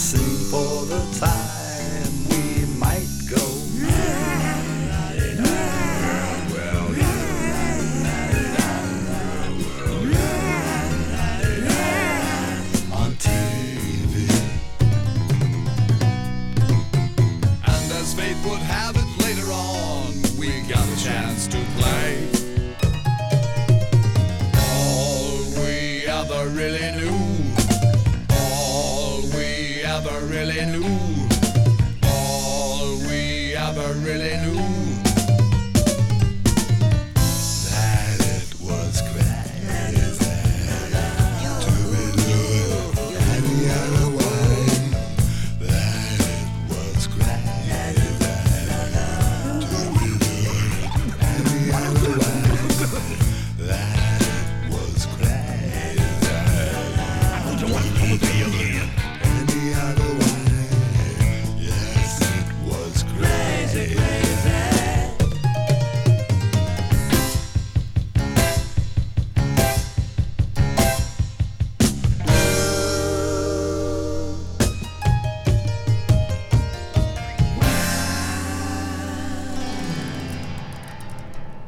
sing for the time we might go. On TV. And as fate would have it, later on we got a chance to play. All we ever really knew